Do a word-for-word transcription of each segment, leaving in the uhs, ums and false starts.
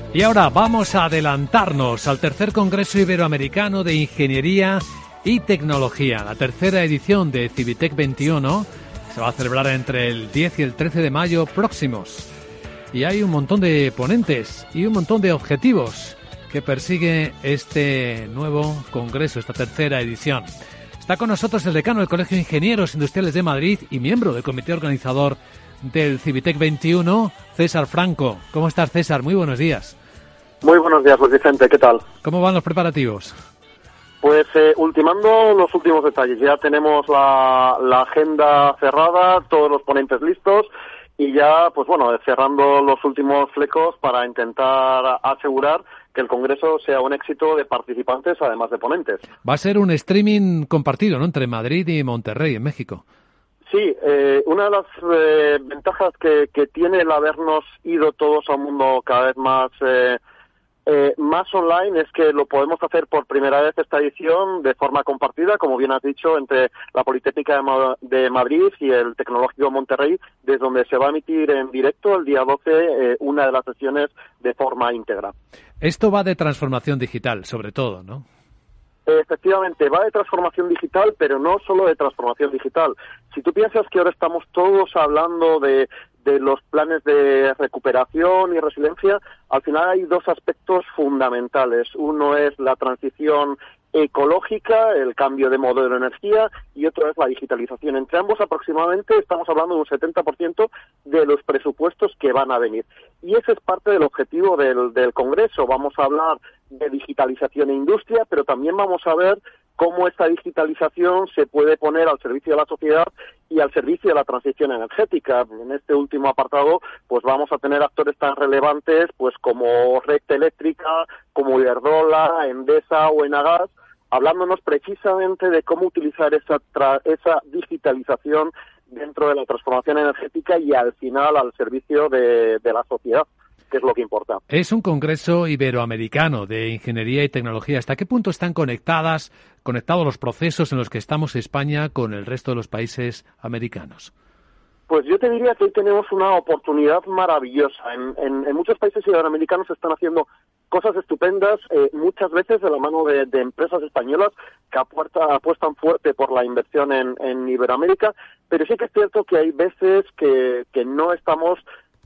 Y ahora vamos a adelantarnos al tercer Congreso Iberoamericano de Ingeniería y Tecnología, la tercera edición de Civitec veintiuno, que se va a celebrar entre el diez y el trece de mayo próximos. Y hay un montón de ponentes y un montón de objetivos que persigue este nuevo Congreso, esta tercera edición. Está con nosotros el decano del Colegio de Ingenieros Industriales de Madrid y miembro del comité organizador del Civitec veintiuno, César Franco. ¿Cómo estás, César? Muy buenos días. Muy buenos días, Luis Vicente. ¿Qué tal? ¿Cómo van los preparativos? Pues eh, ultimando los últimos detalles. Ya tenemos la, la agenda cerrada, todos los ponentes listos y ya, pues bueno, cerrando los últimos flecos para intentar asegurar que el Congreso sea un éxito de participantes, además de ponentes. Va a ser un streaming compartido, ¿no?, entre Madrid y Monterrey, en México. Sí, eh, una de las eh, ventajas que, que tiene el habernos ido todos a un mundo cada vez más... Eh, Eh, más online es que lo podemos hacer por primera vez esta edición de forma compartida, como bien has dicho, entre la Politécnica de, Ma- de Madrid y el Tecnológico de Monterrey, desde donde se va a emitir en directo el día doce eh, una de las sesiones de forma íntegra. Esto va de transformación digital, sobre todo, ¿no? Efectivamente, va de transformación digital, pero no solo de transformación digital. Si tú piensas que ahora estamos todos hablando de, de los planes de recuperación y resiliencia, al final hay dos aspectos fundamentales. Uno es la transición ecológica, el cambio de modelo de energía, y otro es la digitalización. Entre ambos aproximadamente estamos hablando de un setenta por ciento de los presupuestos que van a venir. Y ese es parte del objetivo del, del Congreso. Vamos a hablar de digitalización e industria, pero también vamos a ver cómo esta digitalización se puede poner al servicio de la sociedad y al servicio de la transición energética. En este último apartado, pues vamos a tener actores tan relevantes pues como Red Eléctrica, como Iberdrola, Endesa o Enagas, hablándonos precisamente de cómo utilizar esa, tra- esa digitalización dentro de la transformación energética y al final al servicio de, de la sociedad, que es lo que importa. Es un congreso iberoamericano de ingeniería y tecnología. ¿Hasta qué punto están conectadas, conectados los procesos en los que estamos España con el resto de los países americanos? Pues yo te diría que hoy tenemos una oportunidad maravillosa. En, en, en muchos países iberoamericanos se están haciendo cosas estupendas, eh, muchas veces de la mano de, de empresas españolas que apuesta, apuestan fuerte por la inversión en, en Iberoamérica, pero sí que es cierto que hay veces que, que no estamos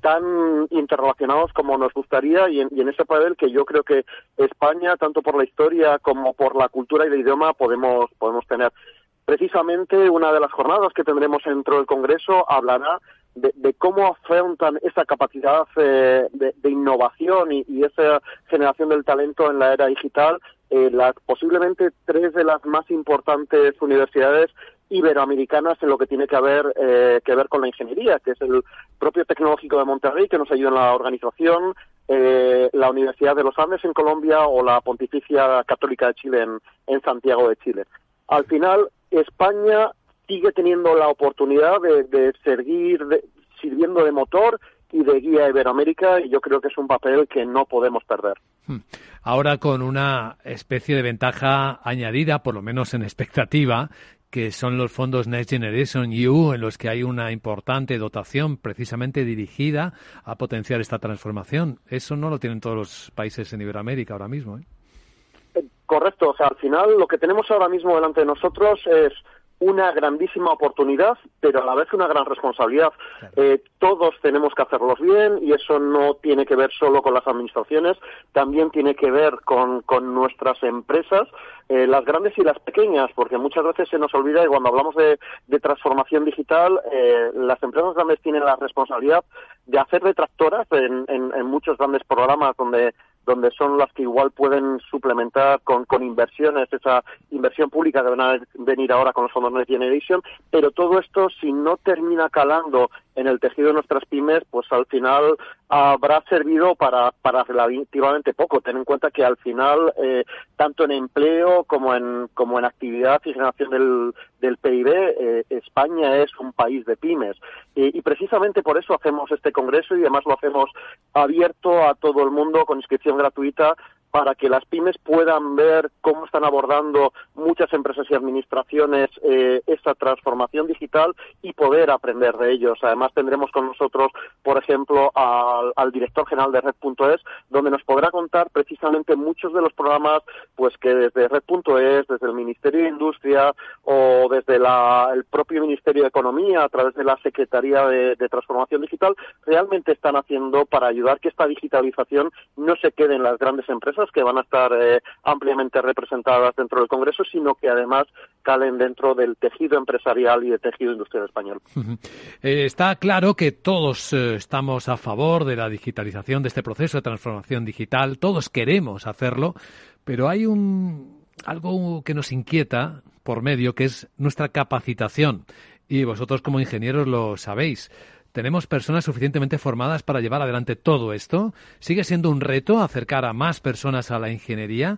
tan interrelacionados como nos gustaría y en, y en ese papel que yo creo que España, tanto por la historia como por la cultura y el idioma, podemos, podemos tener. Precisamente una de las jornadas que tendremos dentro del Congreso hablará de, de cómo afrontan esa capacidad eh, de, de innovación y, y esa generación del talento en la era digital, eh, las posiblemente tres de las más importantes universidades iberoamericanas en lo que tiene que haber eh, que ver con la ingeniería, que es el propio Tecnológico de Monterrey, que nos ayuda en la organización, eh, la Universidad de los Andes en Colombia o la Pontificia Católica de Chile en, en Santiago de Chile. Al final, España sigue teniendo la oportunidad de, de seguir de, sirviendo de motor y de guía a Iberoamérica, y yo creo que es un papel que no podemos perder. Ahora con una especie de ventaja añadida, por lo menos en expectativa, que son los fondos Next Generation E U, en los que hay una importante dotación precisamente dirigida a potenciar esta transformación. Eso no lo tienen todos los países en Iberoamérica ahora mismo, ¿eh? Correcto, o sea, al final lo que tenemos ahora mismo delante de nosotros es una grandísima oportunidad, pero a la vez una gran responsabilidad. Claro. Eh, todos tenemos que hacerlos bien y eso no tiene que ver solo con las administraciones, también tiene que ver con, con nuestras empresas, eh, las grandes y las pequeñas, porque muchas veces se nos olvida que cuando hablamos de, de transformación digital, eh, las empresas grandes tienen la responsabilidad de hacer de tractoras en, en, en muchos grandes programas donde donde son las que igual pueden suplementar con, con inversiones, esa inversión pública que van a venir ahora con los fondos Next Generation, pero todo esto, si no termina calando en el tejido de nuestras pymes, pues al final habrá servido para, para relativamente poco. Ten en cuenta que al final, eh, tanto en empleo como en, como en actividad y generación del, del P I B, eh, España es un país de pymes. Eh, y precisamente por eso hacemos este congreso y además lo hacemos abierto a todo el mundo con inscripción gratuita, para que las pymes puedan ver cómo están abordando muchas empresas y administraciones eh, esta transformación digital y poder aprender de ellos. Además, tendremos con nosotros, por ejemplo, al, al director general de Red punto es, donde nos podrá contar precisamente muchos de los programas pues que desde Red punto es, desde el Ministerio de Industria o desde la, el propio Ministerio de Economía, a través de la Secretaría de, de Transformación Digital, realmente están haciendo para ayudar que esta digitalización no se quede en las grandes empresas que van a estar eh, ampliamente representadas dentro del Congreso, sino que además calen dentro del tejido empresarial y del tejido industrial español. Uh-huh. Eh, está claro que todos eh, estamos a favor de la digitalización, de este proceso de transformación digital, todos queremos hacerlo, pero hay un algo que nos inquieta por medio, que es nuestra capacitación, y vosotros como ingenieros lo sabéis. ¿Tenemos personas suficientemente formadas para llevar adelante todo esto? ¿Sigue siendo un reto acercar a más personas a la ingeniería?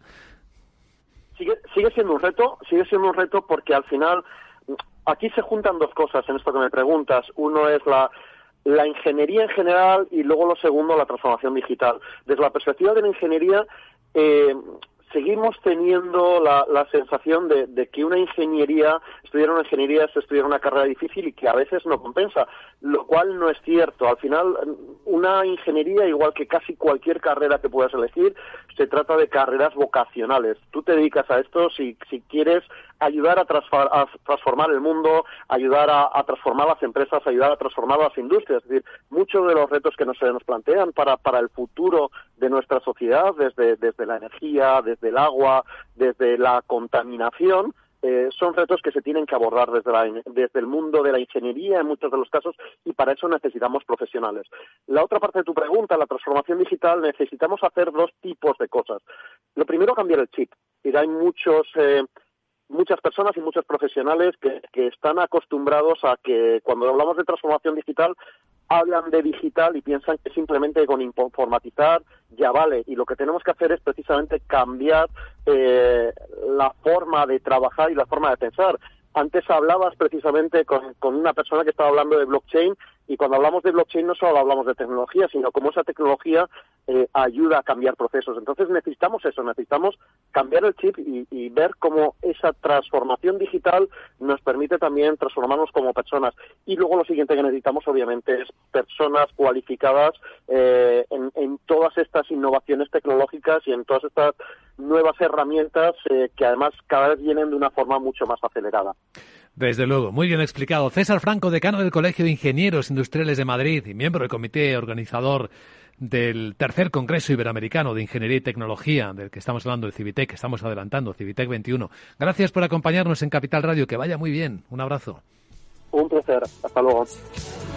Sigue, sigue siendo un reto, sigue siendo un reto porque al final aquí se juntan dos cosas en esto que me preguntas. Uno es la, la ingeniería en general y luego lo segundo, la transformación digital. Desde la perspectiva de la ingeniería, eh, seguimos teniendo la, la sensación de, de que una ingeniería, estudiar una ingeniería es estudiar una carrera difícil y que a veces no compensa, lo cual no es cierto. Al final, una ingeniería, igual que casi cualquier carrera que puedas elegir, se trata de carreras vocacionales. Tú te dedicas a esto si, si quieres ayudar a, transfor- a transformar el mundo, ayudar a, a transformar las empresas, ayudar a transformar las industrias. Es decir, muchos de los retos que nos, se nos plantean para, para el futuro de nuestra sociedad, desde, desde la energía, desde el agua, desde la contaminación, eh, son retos que se tienen que abordar desde, la, desde el mundo de la ingeniería en muchos de los casos, y para eso necesitamos profesionales. La otra parte de tu pregunta, la transformación digital, necesitamos hacer dos tipos de cosas. Lo primero, cambiar el chip. Y hay muchos... Eh, muchas personas y muchos profesionales que, que están acostumbrados a que cuando hablamos de transformación digital hablan de digital y piensan que simplemente con informatizar ya vale, y lo que tenemos que hacer es precisamente cambiar eh, la forma de trabajar y la forma de pensar. Antes hablabas precisamente con, con una persona que estaba hablando de blockchain, y cuando hablamos de blockchain no solo hablamos de tecnología, sino cómo esa tecnología eh, ayuda a cambiar procesos. Entonces necesitamos eso, necesitamos cambiar el chip y, y ver cómo esa transformación digital nos permite también transformarnos como personas. Y luego lo siguiente que necesitamos, obviamente, es personas cualificadas eh, en, en todas estas innovaciones tecnológicas y en todas estas nuevas herramientas eh, que además cada vez vienen de una forma mucho más acelerada. Desde luego, muy bien explicado. César Franco, decano del Colegio de Ingenieros Industriales de Madrid y miembro del comité organizador del tercer Congreso Iberoamericano de Ingeniería y Tecnología, del que estamos hablando, el Civitec, que estamos adelantando, Civitec veintiuno. Gracias por acompañarnos en Capital Radio. Que vaya muy bien. Un abrazo. Un placer. Hasta luego.